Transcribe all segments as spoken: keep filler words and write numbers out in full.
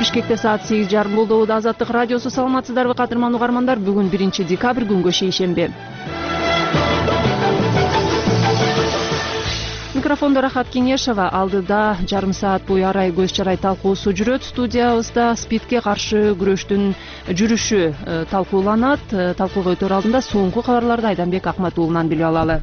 Бишкекте саат сегиз жарым болду. Азаттык радиосу, саламатсыздарбы кадырман угармандар? Бүгүн биринчи декабрь, күнгө шейшемби. Микрофондо Рахат Кеңешова, алдыда жарым саат бою арай көз чарай талкуусу жүрөт. Студиябызда СПИДке каршы күрөштүн жүрүшү талкууланат. Талкууга өтөр алдында соңку кабарларды Айданбек Акматуулунан билип алалы.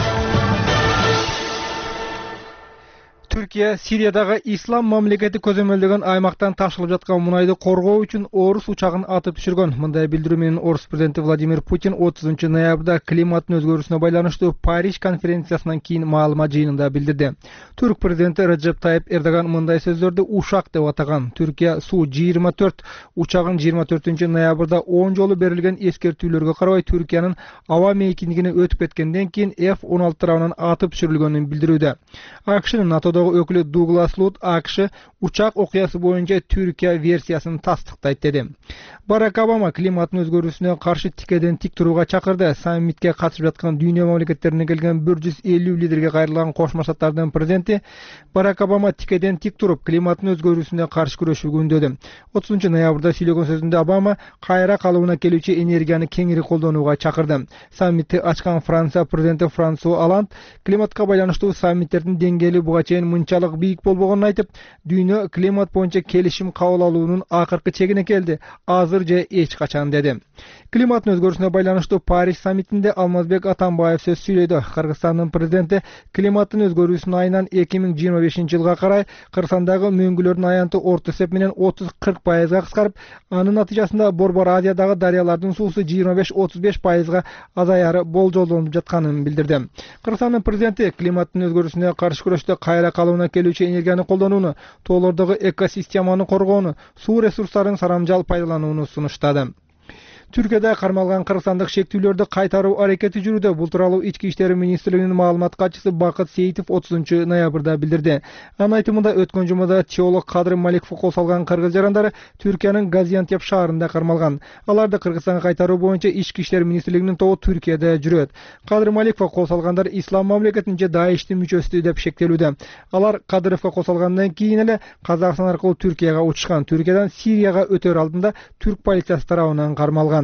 Түркия Сириядагы ислам мамлекети көзөмөлдөгөн аймактан ташылып жаткан мунайды коргоо үчүн орус учагын атып түшүргөн. Мындай билдирүү менен орус президенти Владимир Путин отузунчу ноябрда климаттын өзгөрүүсүнө байланыштуу Париж конференциясынан кийин маалымат жыйынында билдирди. Түрк президенти Реджеп Тайип Эрдоган мындай сөздөрдү ушак деп атаган. Түркия Су жыйырма төрт учагын жыйырма төртүнчү ноябрда он жолу берилген эскертүүлөргө карабай Түркиянын аба мейкиндигине өтүп кеткенден кийин эф он алты тарабынан атып түшүрүлгөнүн билдирүүдө. АКШнын НАТОдогу өкүлү Дуглас Лут АКШ учак окуясы боюнча Түркия версиясын тастыктайт деди. Барак Обама климаттын өзгөрүүсүнө каршы тикеден тик турууга чакырды. Саммитке катышып жаткан дүйнө мамлекеттеринен келген бир жүз элүү лидерге кайрылган Кошмо Штаттардын президенти Барак Обама тикеден тик туруп климаттын өзгөрүүсүнө каршы күрөшүүгө үндөдү. отузунчу ноябрда сүйлөгөн сөзүндө Обама кайра калыбына келүүчү энергияны кеңири колдонууга чакырды. Саммитти ачкан Франция президенти Франсуа Оланд климатка байланыштуу саммиттердин деңгээли буга чейин мынчалык бийик болбогонун айтып, дүйнө климат боюнча келишим кабыл алуунун акыркы чегине келди. Азыр же эч качан деди. Климаттын өзгөрүүсүнө байланыштуу Париж саммитинде Алмазбек Атамбаев сөз сүйлөдү. Кыргызстандын президенти климаттын өзгөрүүсүнүн айынан эки миң жыйырма бешинчи жылга карай Кыргызстандагы мөңгүлөрдүн аянты орто эсеп менен отуз кырк пайызга кыскарып, анын натыйжасында Борбор Азиядагы дарыялардын суусу жыйырма беш отуз беш пайызга азаяры болжолдонуп жатканын билдирди. Кыргызстандын президенти климаттын өзгөрүүсүнө каршы күрөштө кайра калыбына келүүчү энергияны колдонууну, тоолордогу экосистеманы коргоону, суу ресурстарын сарамжал пайдаланууну сунуштады. Түркияда кармалган кыргызстандык шектүүлөрдү кайтаруу аракети жүрүүдө. Бул тууралуу Ички иштер министрлигинин маалымат катчысы Бакыт Сейитов отузунчу ноябрда билдирди. Анын айтымында өткөн жумада теолог Кадыр Маликовго кол салган кыргыз жарандары Түркиянын Газиантеп шаарында кармалган. Аларды Кыргызстанга кайтаруу боюнча Ички иштер министрлигинин тобу Түркияда жүрөт. Кадыр Маликовго кол салгандар ислам мамлекетинин же Даиштин мүчөсү деп шектелүүдө. Алар Кадыровго кол салгандан кийин эле Казакстан аркылуу Түркияга учушкан. Түркиядан Сирияга өтөр алдында түрк полициясы тарабынан кармалган.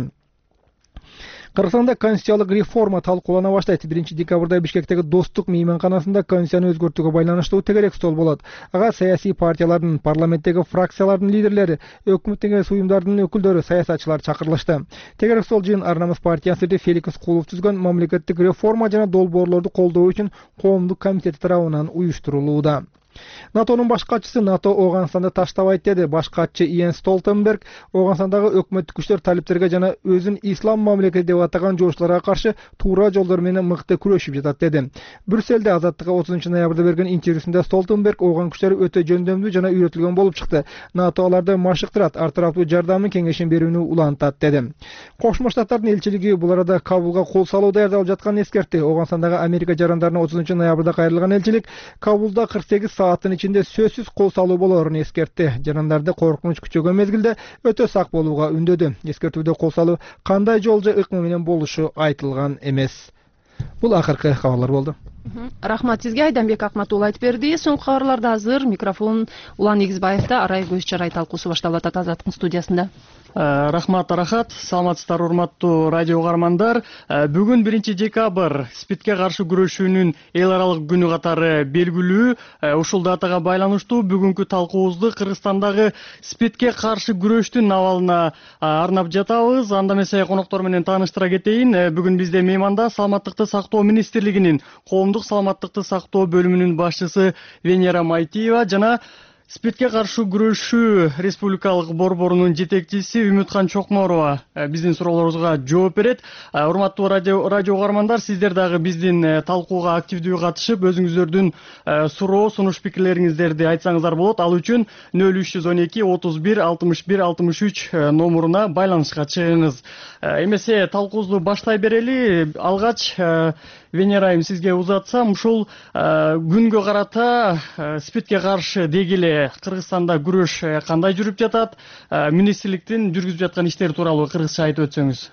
Кыргызстанда конституциялык реформа талкуулана баштайт. биринчи декабрда Бишкектеги Достук мейманканасында конституцияны өзгөртүүгө байланыштуу тегерек стол болот. Ага саясий партиялардын, парламенттеги фракциялардын лидерлери, өкмөттүн эмес уюмдардын өкүлдөрү, саясатчылар чакырылышты. Тегерек стол жыйын Ар намыс партиясы Феликс Кулов түзгөн мамлекеттик реформа жана долбоорлорду колдоо үчүн коомдук комитети тарабынан уюштурулууда. НАТОнун баш катчысы НАТО Ооганстанды таштабайт деди. Баш катчы Иен Столтенберг Ооганстандагы өкмөттүк күчтөр талиптерге жана өзүн ислам мамлекети деп атаган жоошчуларга каршы туура жолдор менен мыкты күрөшүп жатат деди. Брюсселде Азаттыкка отузунчу ноябрда берген интервьюсунда Столтенберг Ооган күчтөрү өтө жөндөмдүү жана үйрөтүлгөн болуп чыкты. НАТО аларды машыктырат, ар тараптуу жардамын кеңешин берүүнү улантат деди. Кошмо Штаттардын элчилиги бул арада Кабулга кол салуу даярдалып жатканын эскертти. Ооганстандагы Америка жарандарына отузунчу ноябрда кайрылган элчилик Кабулда кырк сегиз сааттын ичинде сөзсүз кол салуу болоорун эскертти. Жарандарды коркунуч күчөгөн мезгилде өтө сак болууга үндөдү. Эскертүүдө кол салуу кандай жол же ыкма менен болушу айтылган эмес. Бул акыркы кабарлар болду. Рахмат сизге, Айданбек Акматул айтып берди. Соңку кабарларда азыр микрофон Улан Эгизбаевда. Арай көз чарай талкуусу башталып атат Азаттыктын студиясында. Рахмат Рахат, саламатсыздар урматтуу радио угармандар. Бүгүн биринчи декабрь СПИДке каршы күрөшүүнүн эл аралык күнү катары белгилүү. Ушул датага байланыштуу бүгүнкү талкуубузду Кыргызстандагы СПИДке каршы күрөштүн абалына арнап жатабыз. Анда эмесе коноктор менен тааныштыра кетейин. Бүгүн бизде мейманда Саламаттыкты сактоо министрлигинин коомдук саламаттыкты сактоо бөлүмүнүн башчысы Венера Майтиева жана СПИДке каршы күрөшүү республикалык борборунун жетекчиси Үмүткан Чокморова биздин суроолорубузга жооп берет. Урматтуу радио радио угармандар, сиздер дагы биздин талкууга активдүү катышып, өзүңүздөрдүн суроо, сунуш пикирлериңиздерди айтсаңыздар болот. Ал үчүн нөл үч жүз он эки отуз бир алтымыш бир алтымыш үч номуруна байланышка чыгыңыз. Эмесе талкуубузду баштай берели. Алгач Венера айым сизге узатсам, ушул күнгө карата СПИДке каршы дегеле Кыргызстанда күрөш кандай жүрүп жатат? Министрликтин жүргүзүп жаткан иштери тууралуу кыргызча айтып өтсөңүз.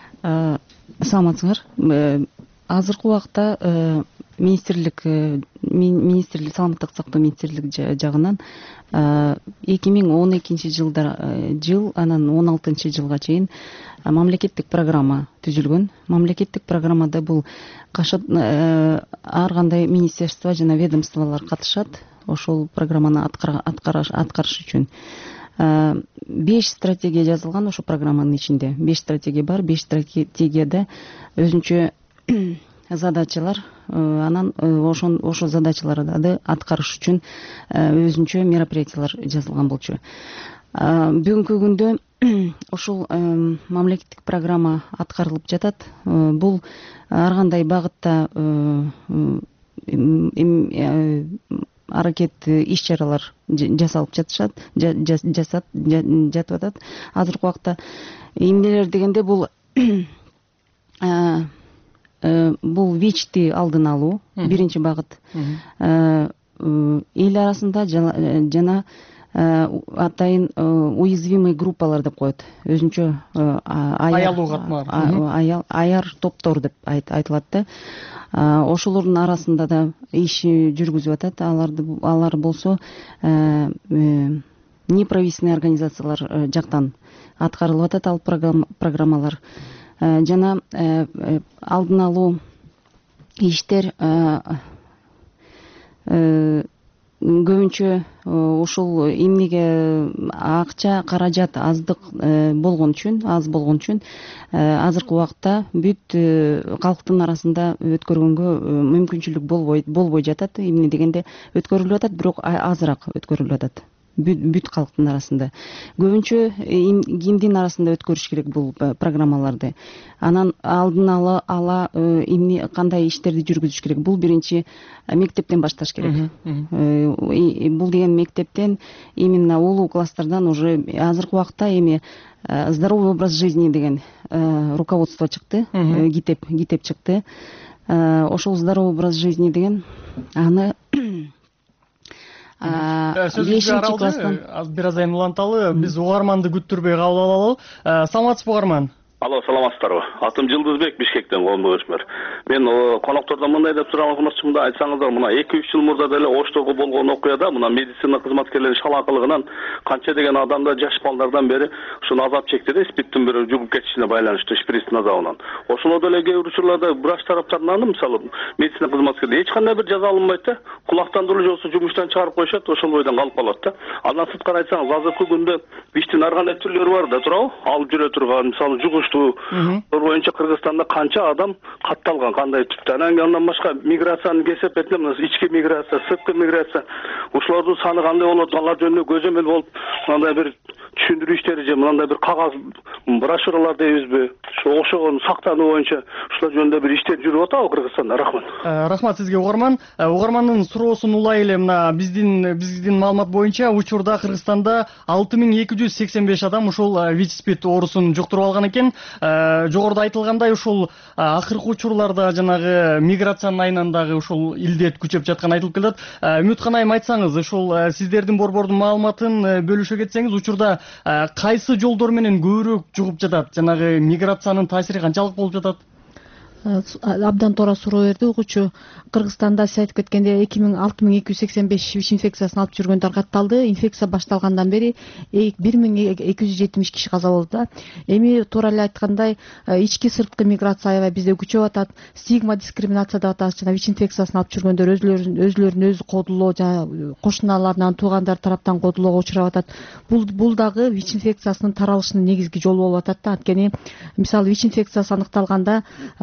Саламатсыңар. Азыркы убакта министрлик министрлик саламаттык сактоо министрлиги жагынан эки миң он экинчи жылдар жыл анан он алтынчы жылга чейин мамлекеттик программа түзүлгөн. Мамлекеттик программада бул ар кандай министерство жана ведомстволор катышат ошол программаны аткарыш үчүн. Беш стратегия жазылган ошол программанын ичинде. Беш стратегия бар. Беш стратегияда өзүнчө задачалар, анан ошон ошол задачаларды аткарыш үчүн өзүнчө мероприятиялар жазылган болчу. Бүгүнкү күндө ушул мамлекеттик программа аткарылып жатат. Бул ар кандай багытта аракет иш чаралар жасалып жатышат, жасат жатып атат. Азыркы убакта эмнелер дегенде бул бул ВИЧти алдын алуу биринчи багыт. Эл арасында жана атайын уязвимый группалар деп коет. Өзүнчө аялуу катмар, аяр топтор деп айтылат да. Ошолордун арасында да иш жүргүзүп атат. Аларды алар болсо неправительственный организациялар жактан аткарылып атат ал программалар. Жана алдын алуу иштер көбүнчө ушул эмнеге акча каражат аздык болгон үчүн, аз болгон үчүн азыркы убакта бүт калктын арасында өткөргөнгө мүмкүнчүлүк болбой болбой жатат. Эмне дегенде өткөрүлүп атат, бирок азыраак өткөрүлүп атат. Бүт калктын арасында. Көбүнчө кимдин арасында өткөрүш керек бул программаларды. Анан алдын ала ала эмне кандай иштерди жүргүзүш керек. Бул биринчи мектептен башташ керек. Бул деген мектептен именно улуу класстардан уже азыркы убакта эми здоровый образ жизни деген руководство чыкты, китеп китеп чыкты. Ошол здоровый образ жизни деген аны бешинчи класстан бир азайын уланталы, биз угарманды күттүрбөй кабыл алалы. Саламатсызбы угарман? Алло, саламатсыздарбы? Атым Жылдызбек, Бишкектен, коомдук өчмөр. Мен коноктордон мындай деп сурамакчымын да, айтсаңыздар, мына эки үч жыл мурда деле Ошторго болгон окуяда мына медицина кызматкерлеринин шалаакылыгынан канча деген адамдар жаш балдардан бери ушуну азап чекти да, спирттин бир жугуп кетишине байланыштуу, шприцтин азабынан. Ошондо деле кээ бир учурларда врач тараптарынан, мисалы, медицина кызматкерлери эч кандай бир жаза алынбайт да, кулактан деле жосу жумуштан чыгарып коюшат, ошол бойдон калып калат да. Андан сырткары айтсаңыз, азыркы күндө ВИЧтин ар кандай түрлөрү бар да, туурабы? Алып жүрө турган, мисалы, жугуштуу боюнча Кыргызстанда канча адам катталган, кандай түптө. Андан башка миграциянын кесеп этинде, ички миграция, сырткы миграция, ушулардын саны кандай болот, алар жөнүндө көзөмөл болуп, мындай бир түшүндүрүү иштери же мындай бир кагаз брошюралар дейбизби, ошо ошогон сактануу боюнча ушулар жөнүндө бир иштер жүрүп атабы Кыргызстанда? Рахмат. Рахмат сизге угарман. Угармандын суроосун улай эле, мына биздин биздин маалымат боюнча учурда Кыргызстанда алты миң эки жүз сексен беш адам ушул ВИЧ-спид оорусун жуктуруп алган экен. Жогоруда айтылгандай, ушул акыркы учурларда жанагы миграциянын айынан дагы ушул илдет күчөп жатканы айтылып келет. Үмүткан айым, айтсаңыз, ушул сиздердин борбордун маалыматын бөлүшө кетсеңиз, учурда кайсы жолдор менен көбүрөөк жугуп жатат? Жанагы миграциянын таасири канчалык болуп жатат? Абдан туура суроо берди угуучу. Кыргызстанда сиз айтып кеткендей алты миң эки жүз сексен беш ВИЧ инфекциясын алып жүргөндөр катталды. Инфекция башталгандан бери бир миң эки жүз жетимиш киши каза болду да. Эми туура эле айткандай, ички сырткы миграция аябай бизде күчөп атат. Стигма, дискриминация деп атабыз. Жана ВИЧ инфекциясын алып жүргөндөр өзлөрүн өзлөрүн өзү кодулоо, жана кошуналарынан, туугандар тараптан кодулоого учурап атат. Бул бул дагы ВИЧ инфекциясынын таралышынын негизги жолу болуп атат да. Анткени мисалы ВИЧ инфекциясы аныкталганда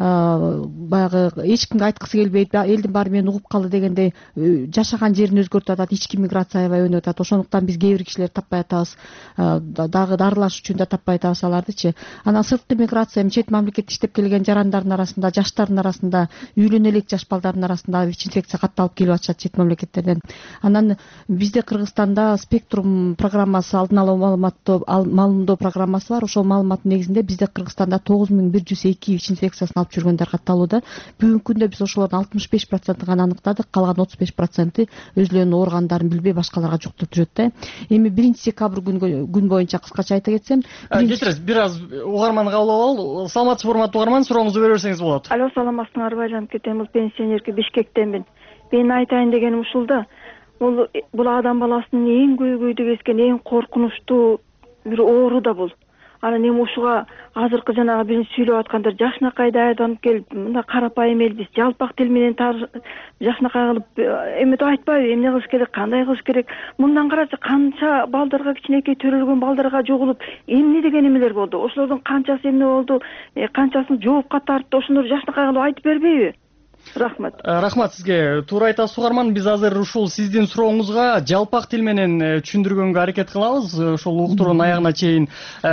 баягы эч кимге айткысы келбейт, элдин баары мени угуп калды дегендей жашаган жерин өзгөртүп атат, ички миграция аябай өнүгүп атат. Ошондуктан биз кээ бир кишилерди таппай атабыз, дагы дарылаш үчүн да таппай атабыз алардычы. Анан сырткы миграция чет мамлекетте иштеп келген жарандардын арасында, жаштардын арасында, үйлөнө элек жаш балдардын арасында ВИЧ инфекция катталып келип атышат чет мамлекеттерден. Анан бизде Кыргызстанда спектрум программасы, алдын ала маалыматтоо маалымдоо программасы бар. Ошол маалыматтын негизинде бизде Кыргызстанда тогуз миң бир жүз эки ВИЧ инфекциясын алып жүргөндөр катталууда. Бүгүнкү күндө биз ошолордун алтымыш беш процентин гана аныктадык, калган отуз беш проценти өзлөрүнүн ооргандарын билбей башкаларга жуктуруп жүрөт да. Эми биринчи декабрь күн боюнча кыскача айта кетсем, кетирез, бир аз угарман кабыл алалы. Саламатсызбы, урматтуу угарман, сурооңузду бере берсеңиз болот. Алло, саламатсыңарбы? Айланып кетем, бул пенсионерки Бишкектенмин. Мен айтайын дегеним ушул да, бул бул адам баласынын эң көйгөйдү кескен, эң коркунучтуу бир оору да бул. Анан эми ушуга азыркы жанагы биринчи сүйлөп аткандар жакшынакай даярданып келип, мына карапайым эл биз жалпак тил менен жакшынакай кылып эметип айтпайбы, эмне кылыш керек, кандай кылыш керек. Мындан карачы канча балдарга, кичинекей төрөлгөн балдарга жогулуп, эмне деген эмелер болду? Ошолордун канчасы эмне болду? Канчасын жоопка тартты? Ошолорду жакшынакай кылып айтып бербейби? Рахмат. Рахмат сизге. Туура айтасыз угарман. Биз азыр ушул сиздин сурооңузга жалпак тил менен түшүндүргөнгө аракет кылабыз. Ошол уктуруунун аягына чейин.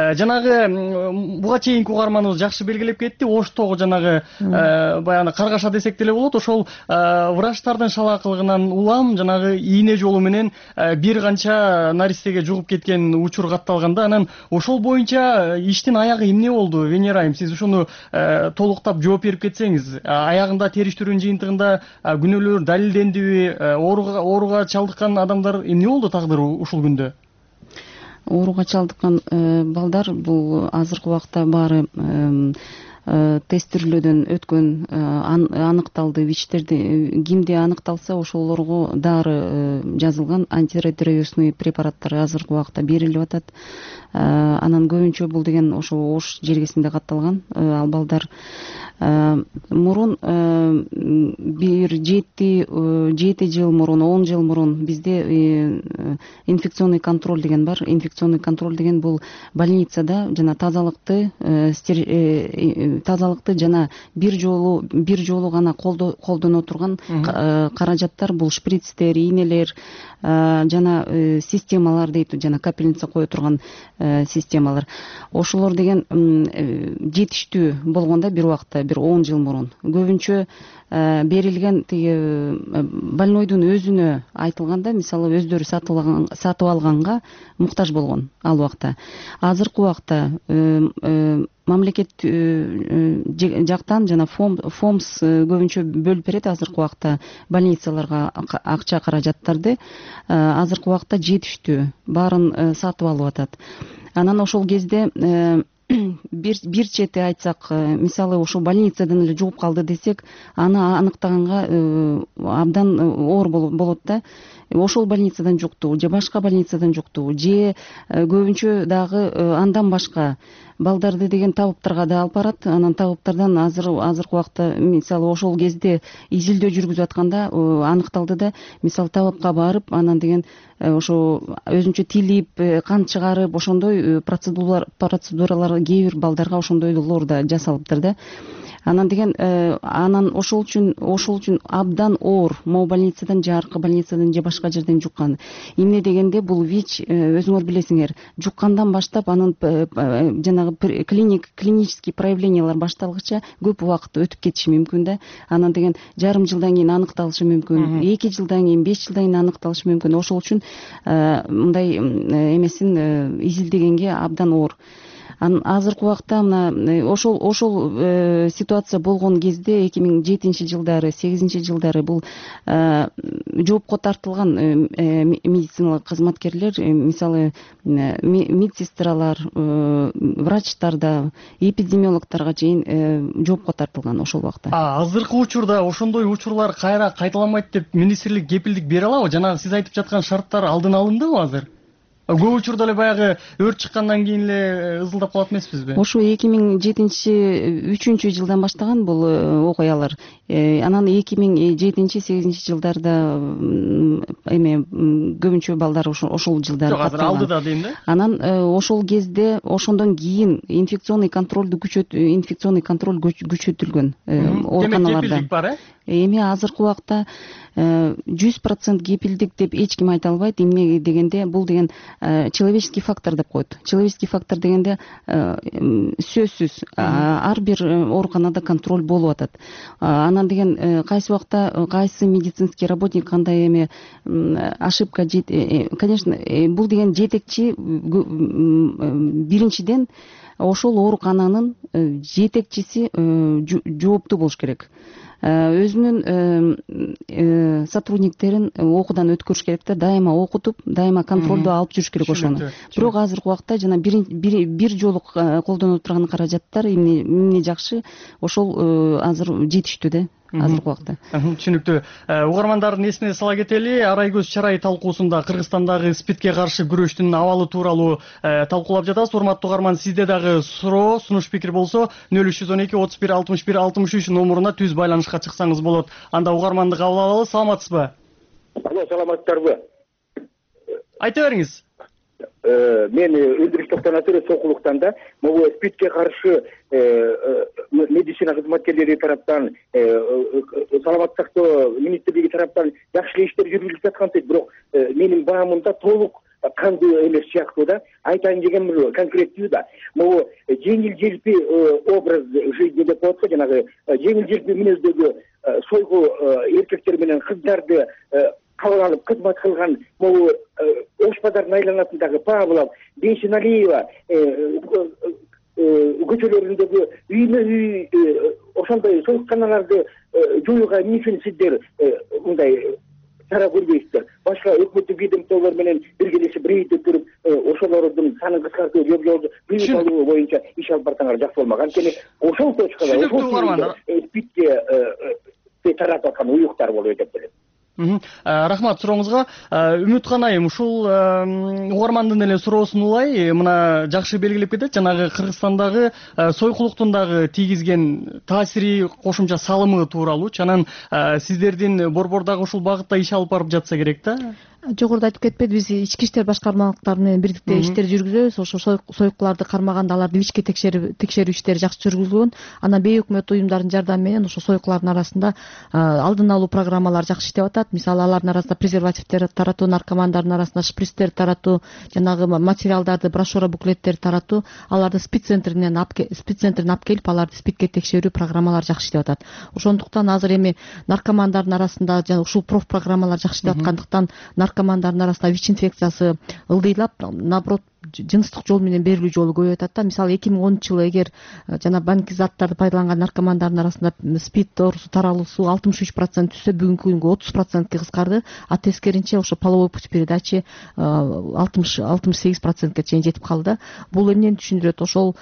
Жанагы буга чейинки угарманыбыз жакшы белгилеп кетти. Оштогу жанагы баягы каргаша десек деле болот. Ошол врачтардын шалаакылыгынан улам жанагы ийне жолу менен бир канча наристеге жугуп кеткен учур катталганда, анан ошол боюнча иштин аягы эмне болду? Венера айым, сиз ушуну толуктап жооп берип кетсеңиз, аягында териш жыйынтыгында күнөөлөр далилдендиби, ооруга ооруга чалдыккан адамдар эмне болду тагдыры ушул күндө? Ооруга чалдыккан балдар бул азыркы убакта баары тестирлөөдөн өткөн, аныкталды. ВИЧтерди кимде аныкталса ошолорго дары жазылган, антиретровирусный препараттар азыркы убакта берилип атат. Анан көбүнчө бул деген ошо Ош жергесинде катталган. Ал балдар мурун бир жети жети жыл мурун, он жыл мурун бизде инфекционный контроль деген бар. Инфекционный контроль деген бул больницада жана тазалыкты тазалыкты жана бир жолу бир жолу гана колдоно турган каражаттар, бул шприцтер, ийнелер жана системалар дейт, жана капельница кое турган системалар. Ошолор деген жетиштүү болгондо бир убакта, бир он жыл мурун көбүнчө берилген тиги больнойдун өзүнө айтылганда, мисалы өздөрү сатып алганга муктаж болгон ал убакта. Азыркы убакта мамлекет жактан жана фомс көбүнчө бөлүп берет азыркы убакта больницаларга акча каражаттарды. Азыркы убакта жетиштүү, баарын сатып алып атат. Анан ошол кезде бир бир чети айтсак, мисалы ошол больницадан эле жугуп калды десек, аны аныктаганга абдан оор болот да. Ошол больницадан жукту, же башка больницадан жукту, же көбүнчө дагы андан башка балдарды деген табыптарга да алып барат. Анан табыптардан азыр азыркы убакта мисалы ошол кезде изилдөө жүргүзүп атканда аныкталды да, мисалы табапка барып, анан деген ошо өзүнчө тилип, кан чыгарып, ошондой процедуралар процедуралар кээ бир балдарга ошондойлор да жасалыптыр да. Анан деген анан ошол үчүн ошол үчүн абдан оор, могу больницадан же аркы больницадан же башка жерден жуккан. Эмне дегенде бул ВИЧ өзүңөр билесиңер, жуккандан баштап анын жанагы клиник клинический проявлениялар башталгыча көп убакыт өтүп кетиши мүмкүн да. Анан деген жарым жылдан кийин аныкталышы мүмкүн, эки жылдан кийин, беш жылдан кийин аныкталышы мүмкүн. Ошол үчүн мындай эмесин изилдегенге абдан оор. Азыркы убакта мына ошол ошол ситуация болгон кезде эки миң жетинчи жылдары, сегизинчи жылдары бул жоопко тартылган медициналык кызматкерлер, мисалы медсестралар, врачтар да, эпидемиологторго чейин жоопко тартылган ошол убакта. Азыркы учурда ошондой учурлар кайра кайталанбайт деп министрлик кепилдик бере алабы? Жанагы сиз айтып жаткан шарттар алдын алындыбы азыр? Көп учурда эле баягы өрт чыккандан кийин эле ызылдап калат эмеспизби? Ошо эки миң жетинчи үчүнчү жылдан баштаган бул окуялар. Анан эки миң жетинчи сегизинчи жылдарда эме көбүнчө балдар ошол жылдары катталган. Жок, азыр алдыда дейм да. Анан ошол кезде ошондон кийин инфекционный контролду күчөт инфекционный контроль күчөтүлгөн ооруканаларда. Демек, кепилдик бар, э? Эми азыркы убакта жүз процент кепилдик деп эч ким айта албайт. Эмне дегенде бул деген человеческий фактор деп коет. Человеческий фактор дегенде сөзсүз ар бир ооруканада контроль болуп атат. Анан деген кайсы убакта кайсы медицинский работник кандай эме ошибка, конечно, бул деген жетекчи биринчиден ошол оорукананын жетекчиси жооптуу болуш керек. Өзүнүн сотрудниктерин окуудан өткөрүш керек да, дайыма окутуп, дайыма контролду алып жүрүш керек ошону. Бирок азыркы убакта жана бир жолу колдоно турган каражаттар эмне жакшы, ошол азыр жетиштүү да. азыркы убакта. Түшүнүктүү. Угармандардын эсине сала кетели, Арай көз чарай талкуусунда Кыргызстандагы спидке каршы күрөштүн абалы тууралуу талкуулап жатабыз. Урматтуу угарман, сизде дагы суроо, сунуш пикир болсо нөл үч жүз он эки отуз бир алтымыш бир алтымыш үч номуруна түз байланышка чыксаңыз болот. Анда угарманды кабыл алалы. Саламатсызбы? Алло, саламатсыздарбы? Айта бериңиз. Мен Өндүрүш токтонатыр Сокулуктан да могу спидке каршы медицина кызматкерлери тараптан, саламаттык сактоо министрлиги тараптан жакшы иштер жүргүзүлүп жаткан, бирок менин баамымда толук кандуу эмес сыяктуу да. Айтайын дегеним конкреттүү да. Могу жеңил желпи образ жизни деп коет го, жанагы жеңил желпи мүнөздөгү сойгу эркектер менен кыздарды кабыл алып кызмат кылган могу Ош базарынын айланасындагы Павлов, Бейшеналиева көчөлөрүндөгү үймө үй ошондой союкканаларды жоюуга эмне сиздер мындай чара көрбөйсүздөр? Башка өкмөттүк ведомстволор менен биргелешип рейд өткөрүп, ошолордун санын кыскартуу, жол жол бюджет алуу боюнча иш алып барсаңар жакшы болмок. Анткени ошол точкада ошол спидке таратып аткан уюктар болуп деп билем. Рахмат сурооңузга. Үмүткан айым, ушул угармандын эле суроосун улай, мына жакшы белгилеп кетет. Жанагы Кыргызстандагы сойкулуктун дагы тийгизген таасири, кошумча салымы тууралуу. Анан сиздердин борбор дагы ушул багытта иш алып барып жатса керек да. Жогоруда айтып кетпедиби, биз ички иштер башкармалыктары менен бирдикте иштер жүргүзөбүз. Ошо сойкуларды кармаганда аларды ички текшерүү иштери жакшы жүргүзүлгөн. Анан бейөкмөт уюмдардын жардамы менен ошо сойкулардын арасында алдын алуу программалары жакшы иштеп атат. Мисалы, алардын арасында презервативдер таратуу, наркомандардын арасында шприцтер таратуу, жанагы материалдарды, брошюра, буклеттер таратуу, аларды спид центринен спид центринен алып келип, аларды спидке текшерүү программалары жакшы иштеп атат. Ошондуктан азыр эми наркомандардын арасында ушул проф программалар жакшы иштеп аткандыктан наркомандардын арасында ВИЧ инфекциясы ылдыйлап, наоборот, жыныстык жол менен берилүү жолу көбөйүп атат да. Мисалы, эки миң онунчу жылы эгер жана банки заттарды пайдаланган наркомандардын арасында спид оорусу таралуусу алтымыш үч процент түшсө, бүгүнкү күнгө отуз процентке кыскарды. А тескеринче ошо половой путь передачи алтымыш сегиз процентке чейин жетип калды. Бул эмнени түшүндүрөт? Ошол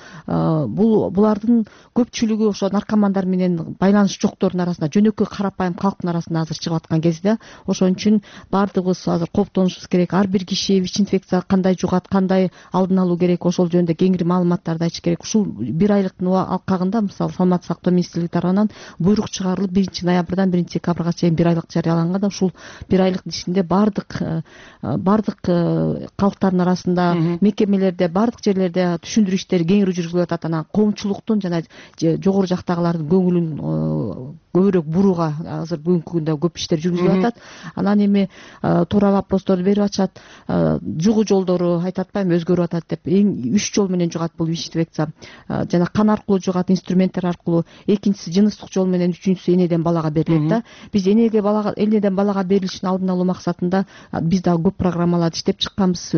бул булардын көпчүлүгү ошо наркомандар менен байланыш жоктордун арасында, жөнөкөй карапайым калктын арасында азыр чыгып аткан кезде, ошон үчүн баардыгыбыз азыр кооптонушубуз керек. Ар бир киши ВИЧ инфекция кандай жугат, кандай алдын алуу керек, ошол жөнүндө кеңири маалыматтарды айтыш керек. Ушул бир айлыктын алкагында, мисалы, саламаттык сактоо министрлиги тарабынан буйрук чыгарылып, биринчи ноябрдан биринчи декабрга чейин бир айлык жарыяланган. Ушул бир айлык ичинде баардык баардык калктардын арасында, мекемелерде, баардык жерлерде түшүндүрүү иштери кеңири жүргүзүлүп атат. Анан коомчулуктун жана жогору жактагылардын көңүлүн көбүрөөк бурууга азыр бүгүнкү күндө көп иштер жүргүзүлүп атат. Анан эми туура вопросторду берип атышат. Жугуу жолдору айтып атпайбы, өзгөрүп атат деп. Эң үч жол менен жугат бул ВИЧ инфекция. Жана кан аркылуу жугат, инструменттер аркылуу. Экинчиси жыныстык жол менен, үчүнчүсү энеден балага берилет да. Биз энеге балага, энеден балага берилишин алдын алуу максатында биз дагы көп программаларды иштеп чыкканбыз.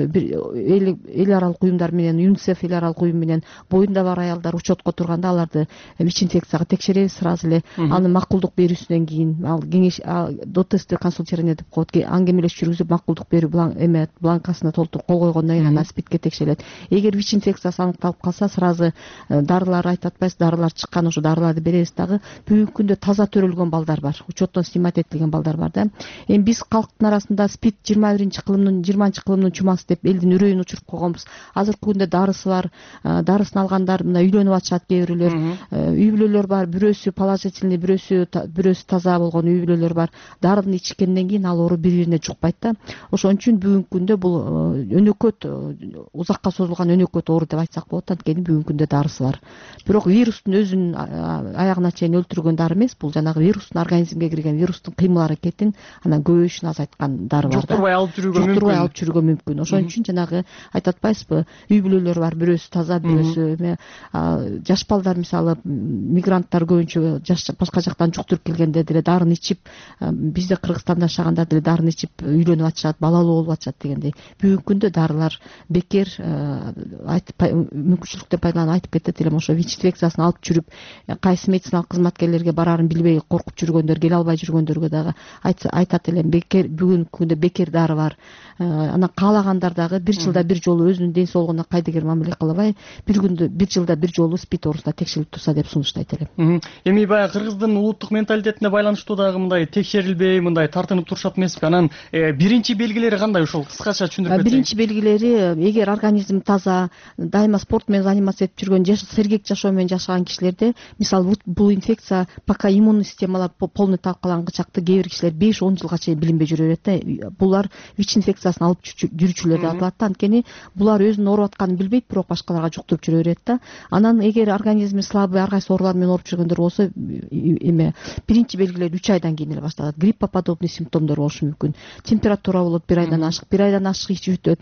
Эл аралык уюмдар менен, ЮНИСЕФ эл аралык уюм менен боюнда бар аялдар учетко турганда аларды ВИЧ инфекцияга текшеребиз сразу эле. Аны макулдук берүүсүнөн кийин, ал кеңеш до теста консультирование деп коет, аңгемелешип жүргүзүп макулдук берүү эме бланкасына толтуруп кол койгондон кийин анан спидке текшерилет. Эгер ВИЧ инфекциясы аныкталып калса, сразу дарылар айтып атпайсыз, дарылар чыккан, ошо дарыларды беребиз. Дагы бүгүнкү күндө таза төрөлгөн балдар бар, учеттон снимать этилген балдар бар да. Эми биз калктын арасында спид жыйырма биринчи кылымдын жыйырманчы кылымдын чумасы деп элдин үрөйүн учуруп койгонбуз. Азыркы күндө дарысы бар, дарысын алгандар мына үйлөнүп атышат, кээ бирөөлөр. Үй бүлөлөр бар, бирөөсү положительный, бирөөсү бирөөсү таза болгон үй бүлөлөр бар. Дарыны ичкенден кийин ал оору бири-бирине жукпайт да. Ошон үчүн бүгүнкү күндө бул өнөкөт, узакка созулган өнөкөт оору деп айтсак болот. Анткени бүгүнкү күндө дарысы бар. Бирок вирустун өзүн аягына чейин өлтүргөн дары эмес, бул жанагы вирустун организмге кирген вирустун кыймыл аракетин анан көбөйүшүн азайткан дары бар. Жуктурбай алып жүрүүгө мүмкүн. Жуктурбай алып жүрүүгө мүмкүн. Ошон үчүн жанагы айтып атпайсызбы, үй бүлөлөр бар, бирөөсү таза, бирөөсү эме. Жаш балдар, мисалы, мигранттар көбүнчө жаш башка жактан жуктуруп келгенде деле дарын ичип, бизде Кыргызстанда жашагандар деле дарын ичип үйлөнүп атышат, балалуу болуп атышат дегендей. Бүгүнкү күндө дарылар бекер, айтып мүмкүнчүлүктөн пайдаланып айтып кетет элем. Ошо ВИЧ инфекциясын алып жүрүп, кайсы медициналык кызматкерлерге барарын билбей коркуп жүргөндөр, келе албай жүргөндөргө дагы айтат элем, бекер, бүгүнкү күндө бекер дары бар. Анан каалагандар дагы бир жылда бир жолу өзүнүн ден соолугуна кайдыгер мамиле кылбай, бир күндө бир жылда бир жолу спид оорусуна текшерилип турса деп сунуштайт элем. Эми баягы Кыргыздын улуу улуттук менталитетине байланыштуу дагы мындай текшерилбей мындай тартынып турушат эмеспи? Анан биринчи белгилери кандай, ошол кыскача түшүндүрүп кетсеңиз. Биринчи белгилери, эгер организм таза, дайыма спорт менен заниматься этип жүргөн, сергек жашоо менен жашаган кишилерде, мисалы бул инфекция пока иммундук системалар полный талкалангычакты кээ бир кишилер беш он жылга чейин билинбей жүрө берет да. Булар ВИЧ инфекциясын алып жүрүүчүлөр деп аталат да. Анткени булар өзүнүн ооруп атканын билбейт, бирок башкаларга жуктуруп жүрө берет да. Анан эгер организми слабый, ар кайсы оорулар менен ооруп жүргөндөр болсо, эме биринчи белгилер үч айдан кийин эле башталат. Гриппа подобный симптомдор болушу мүмкүн. Температура болот бир айдан ашык, бир айдан ашык ич өтөт,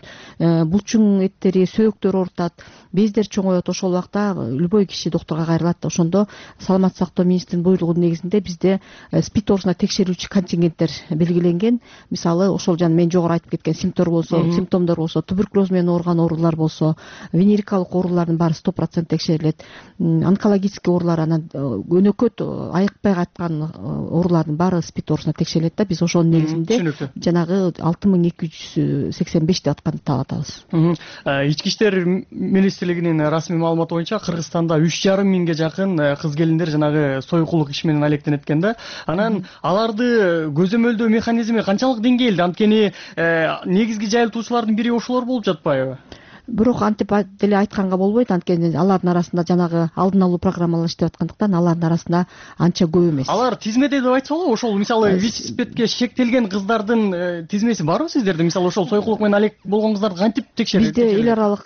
булчуң эттери, сөөктөр оорутат, бездер чоңоет. Ошол убакта любой киши доктурга кайрылат. Ошондо саламаттык сактоо министринин буйругунун негизинде бизде СПИД оорусуна текшерүүчү контингенттер белгиленген. Мисалы ошол жана мен жогору айтып кеткен симптом болсо, симптомдор болсо, туберкулез менен ооруган оорулар болсо, венерикалык оорулардын баары сто процент текшерилет. Онкологический оорулар, анан өнөкөт айыкпай кайткан оорулардын баары СПИД оорусуна текшерилет да. Биз ошонун негизинде жанагы алты миң эки жүз сексен беш деп атканды таап атабыз. Ички иштер министрлигинин расмий маалыматы боюнча Кыргызстанда үч жарым миңге жакын кыз келиндер жанагы сойкулук иши менен алектенет экен да. Анан аларды көзөмөлдөө механизми канчалык деңгээлде? Анткени негизги жайылтуучулардын бири ошолор болуп жатпайбы? Бирок антип деле айтканга болбойт, анткени алардын арасында жанагы алдын алуу программалар иштеп аткандыктан алардын арасында анча көп эмес. Алар тизмеде деп айтса болобу? Ошол мисалы ВИЧ спидке шектелген кыздардын тизмеси барбы сиздерде? Мисалы ошол сойкулук менен алек болгон кыздарды кантип текшерет? Бизде эл аралык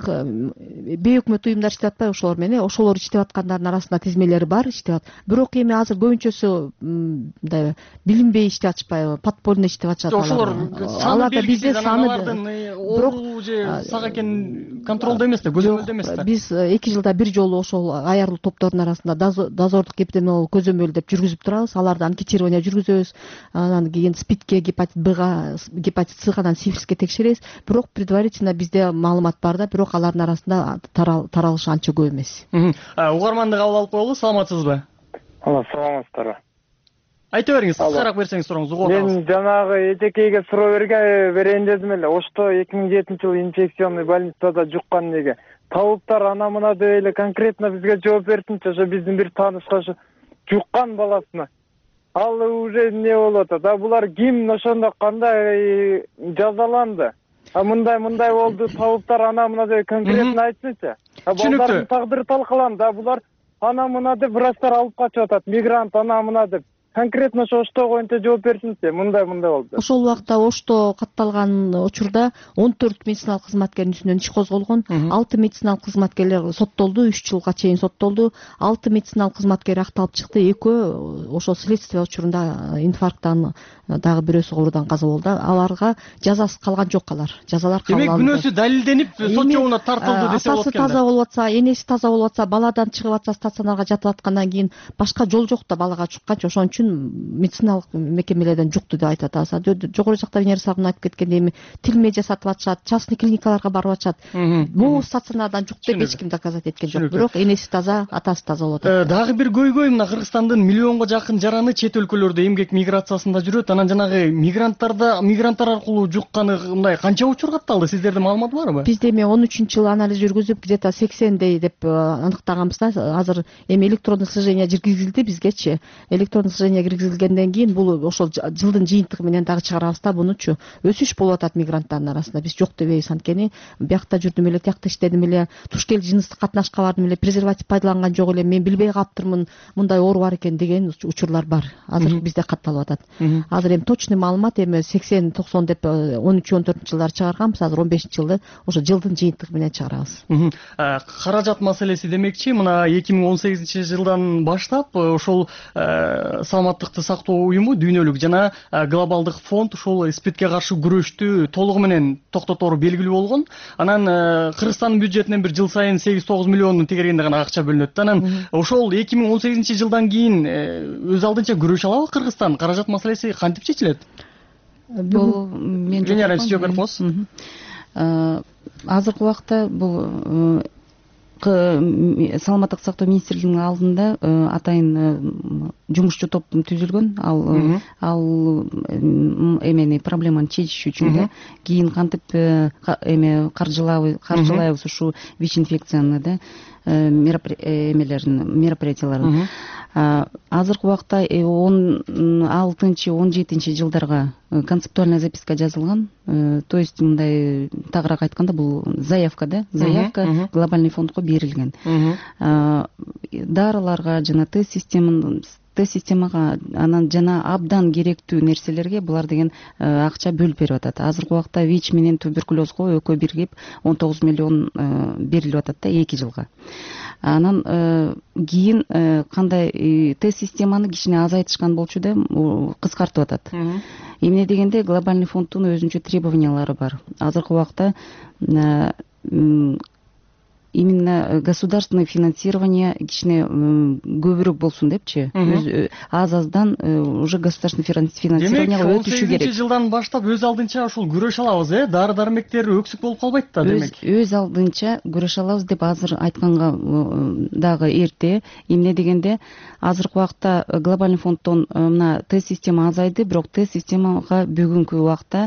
бейөкмөт уюмдар иштеп атпайбы ошолор менен? Ошолор иштеп аткандардын арасында тизмелери бар, иштеп атат. Бирок эми азыр көбүнчөсү мындай билинбей иштеп атышпайбы, подпольно иштеп атышат. Ошолор аларда бизде саны оору же сак экенин контролдо эмес да, көзөмөлдө эмес да. Биз эки жылда бир жолу ошол аярлуу топтордун арасында дозордук эпидемиологиялык көзөмөл деп жүргүзүп турабыз. Аларды анкетирование жүргүзөбүз. Анан кийин СПИДке, гепатит Бга, гепатит Сга, анан сифилиске текшеребиз. Бирок предварительно бизде маалымат бар да, бирок алардын арасында таралышы анча көп эмес. Угарманды кабыл алып коелу. Саламатсызбы? Алла, саламатсыздарбы? Айта бериңиз, кыскараак берсеңиз сурооңузду угуп атабыз. Мен жанагы эжекейге суроо берейин дедим эле. Ошто эки миң жетинчи жылы инфекционный больницада жуккан неге табыптар ана мына деп эле конкретно бизге жооп берсинчи. Ошо биздин бир таанышка ошо жуккан баласына. Ал уже не болуп атат? А булар ким, ошондо кандай жазаланды? А мындай мындай болду, табыптар ана мына деп конкретно айтсынчы. А балдардын тагдыры талкаланды. А булар ана мына деп врачтар алып качып атат. Мигрант ана мына деп. Конкретно ошо Ошто боюнча жооп берсинчи. Мындай мындай болду. Ошол убакта Ошто катталган учурда он төрт медициналык кызматкердин үстүнөн иш козголгон. алты медициналык кызматкерлер соттолду, үч жылга чейин соттолду. алты медициналык кызматкер акталып чыкты. Экөө ошол следствие учурунда инфаркттан, дагы бирөөсү оорудан каза болду. Аларга жазасы калган жок, алар. Жазалар калган. Демек күнөөсү далилденип сот жолуна тартылды десе болот экен. Атасы таза болуп атса, энеси таза болуп атса, баладан чыгып атса, стационарга жатып аткандан кийин башка жол жок да балага чукканчы. Ошон үчүн медициналык мекемелерден жукту деп айтып атабыз. Жогору жакта Венера Сагын айтып кеткендей, эми тилме жасатып атышат, частный клиникаларга барып атышат. Бул стационардан жук деп эч ким доказать эткен жок. Бирок энеси таза, атасы таза болуп атат. Дагы бир көйгөй мына Кыргызстандын миллионго жакын жараны чет өлкөлөрдө эмгек миграциясында жүрөт. Анан жанагы мигранттарда мигранттар аркылуу жукканы мындай канча учур катталды? Сиздерде маалымат барбы? Бизде эми он үчүнчү жылы анализ жүргүзүп, где-то сексендей деп аныктаганбыз да. Азыр эми электрондук слежение жүргүзүлдү бизгечи. Электрондук слежение киргизилгенден кийин бул ошол жылдын жыйынтыгы менен дагы чыгарабыз да бунучу. Өсүш болуп атат мигранттардын арасында. Биз жок дебейбиз, анткени биякта жүрдүм эле, тиякта иштедим эле, туш кел жыныстык катнашка бардым эле, презерватив пайдаланган жок эле, мен билбей калыптырмын, мындай оору бар экен деген учурлар бар. Азыр бизде катталып атат. Азыр эми точный маалымат эми сексен токсон деп он үч он төртүнчү жылдары чыгарганбыз. Азыр он бешинчи жылды ошо жылдын жыйынтыгы менен чыгарабыз. Каражат маселеси демекчи, мына эки миң он сегизинчи жылдан баштап ошол саламаттыкты сактоо уюму дүйнөлүк жана глобалдык фонд ушул СПИДке каршы күрөштү толугу менен токтотору белгилүү болгон. Анан Кыргызстандын бюджетинен бир жыл сайын сегиз тогуз миллиондун тегерегинде гана акча бөлүнөт. Анан ошол эки миң он сегизинчи жылдан кийин өз алдынча күрөшө алабы Кыргызстан? Каражат маселеси кантип чечилет? Бул мен жооп бериңиз. Азыркы убакта бул саламаттык сактоо министрлигинин алдында атайын жумушчу топ түзүлгөн. Ал ал эмени проблеманы чечиш үчүн да кийин кантип эме каржылайбыз каржылайбыз ушу ВИЧ инфекцияны да. эмелерин мероприятияларын. Азыркы убакта он алтынчы он жетинчи жылдарга концептуальная записка жазылган. То есть мындай тагыраак айтканда бул заявка да, заявка глобальный фондго берилген. Дарыларга жана тест системаны тест системага анан жана абдан керектүү нерселерге булар деген акча бөлүп берип атат. Азыркы убакта ВИЧ менен туберкулезго экөө биригип он тогуз миллион берилип атат да эки жылга. Анан кийин кандай тест системаны кичине азайтышкан болчу да, кыскартып атат. Эмне дегенде глобальный фонддун өзүнчө требованиялары бар. Азыркы убакта именно государственное финансирование кичине көбүрөөк болсун депчи. Аз аздан уже государственный финансированияга өтүшү керек. он сегизинчи жылдан баштап өз алдынча ушул күрөш алабыз, э? Дары дармектер өксүк болуп калбайт да, демек. Өз алдынча күрөш алабыз деп азыр айтканга дагы эрте. Эмне дегенде азыркы убакта глобальный фонддон мына тест система азайды, бирок тест системага бүгүнкү убакта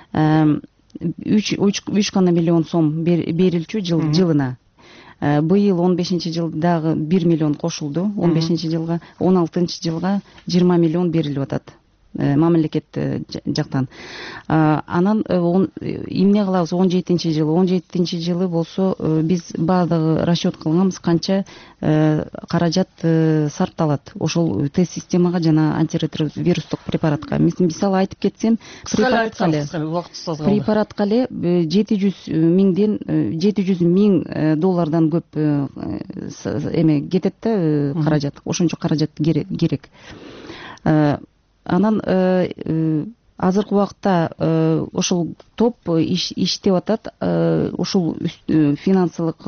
үч гана миллион сом берилчү жылына. Быйыл он бешинчи жылдагы бир миллион кошулду, он бешинчи жылга, он алтынчы жылга жыйырма миллион берилип атат мамлекет жактан. Анан эмне кылабыз он жетинчи жылы? он жетинчи жылы болсо биз баардыгы расчет кылганбыз канча каражат сарпталат ошол тест системага жана антиретровирустук препаратка. Мисалы айтып кетсем, препаратка эле жети жүз миңден жети жүз миң доллардан көп эме кетет да каражат. Ошончо каражат керек. Анан азыркы убакта ошол топ иштеп атат, ушул финансылык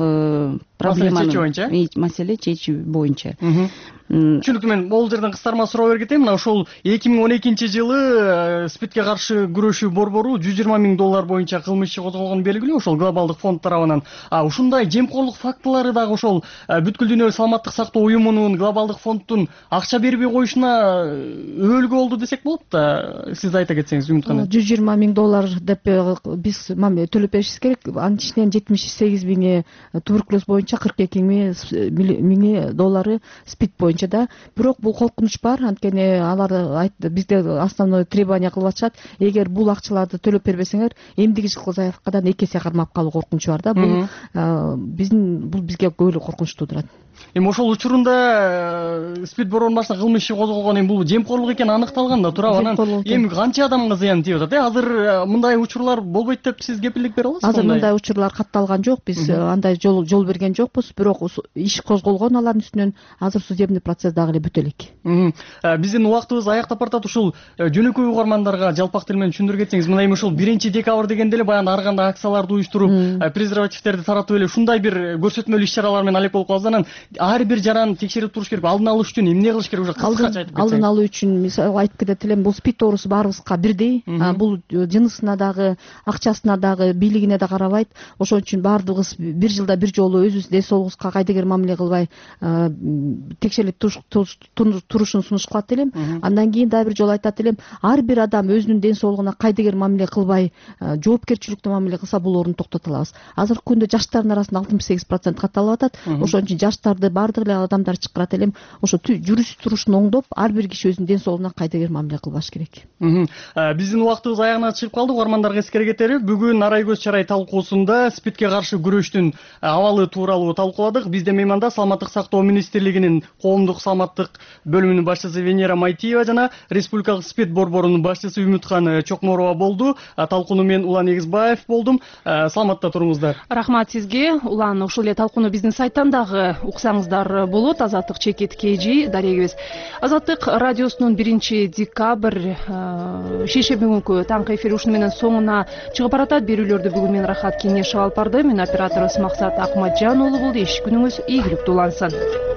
проблеманы маселе чечүү боюнча. Түшүнүктүү. Мен бул жерден кыстарма суроо берип кетейин. Мына ошол эки миң он экинчи жылы спидке каршы күрөшүү борбору жүз жыйырма миң доллар боюнча кылмыш иши козголгон белгилүү, ошол глобалдык фонд тарабынан. А ушундай жемкорлук фактылары дагы ошол бүткүл дүйнөлүк саламаттык сактоо уюмунун глобалдык фонддун акча бербей коюшуна өбөлгө болду десек болот да. Сиз айта кетсеңиз Үмүткана. жүз жыйырма миң доллар деп биз төлөп беришибиз керек. Анын ичинен жетимиш сегиз миңи туберкулез боюнча, кырк эки миңи доллары спид боюнча да. Бирок бул коркунуч бар, анткени алар бизде основной требование кылып атышат. Эгер бул акчаларды төлөп бербесеңер, эмдиги жылкы заявкадан эки эсе кармап калуу коркунучу бар да. Бул биздин бул бизге көбүрөөк коркунучтуу турат. Эми ошол учурунда спид борборунун башында кылмыш иши козголгон, эми бул жемкорлук экени аныкталган да, туурабы? Анан эми канча адамга зыян тийип атат? Азыр мындай учурлар болбойт деп сиз кепилдик бере аласызбы? Азыр мындай учурлар катталган жок, биз андай жол жол берген жокпуз, бирок иш козголгон алардын үстүнөн азыр судебный процесс дагы эле бүтө элек. Биздин убактыбыз аяктап баратат. Ушул жөнөкөй угармандарга жалпак тил менен түшүндүрүп кетсеңиз, мына эми ушул биринчи декабрь дегенде эле баягы ар кандай акцияларды уюштуруп, презервативтерди таратып эле ушундай бир көрсөтмөлүү иш-чаралар менен алек болуп калабыз. Анан ар бир жараны текшерип туруш керек. Алдын алыш үчүн эмне кылыш керек? Уже кыскача айтып кетсеңиз. Алдын алуу үчүн мисалы айтып кетет элем, бул спид оорусу баарыбызга бирдей. Бул жынысына дагы, акчасына дагы, бийлигине да карабайт. Ошон үчүн баардыгыбыз бир жылда бир жолу өзүбүз ден соолугубузга кайдыгер мамиле кылбай текшерип турушун сунуш кылат элем. Андан кийин дагы бир жолу айтат элем, ар бир адам өзүнүн ден соолугуна кайдыгер мамиле кылбай, жоопкерчиликтүү мамиле кылса, бул оорууну токтото алабыз. Азыркы күндө жаштардын арасында алтымыш сегиз процент катталып атат. Ошон үчүн жаштарды баардык эле адамдар чакырат элем. Ошо жүрүш турушун оңдоп, ар бир киши өзүнүн ден соолугуна кайдыгер мамиле кылбаш керек. Биздин убактыбыз аягына чыгып калды. Угармандарга эскере кетери, бүгүн Арай көз чарай талкуусунда спидке каршы күрөштүн абалы тууралуу талкууладык. Бизде мейманда Саламаттык сактоо министрлигинин коомдук саламаттык бөлүмүнүн башчысы Венера Майтиева жана Республикалык спид борборунун башчысы Үмүткан Чокморова болду. Талкууну мен Улан Эгизбаев болдум. Саламатта туруңуздар. Рахмат сизге. Улан, ушул эле талкууну биздин сайттан дагы уксаңыздар болот. Азаттык чекит kg дарегибиз. Азаттык радиосунун биринчи декабрь шейшемби күнкү таңкы эфир ушуну менен соңуна чыгып баратат. Берүүлөрдү бүгүн мен Рахат Кеңешов алып барды. Мен операторубуз Максат Акматжан уулу болду. Иш күнүңүз ийгиликтүү улансын.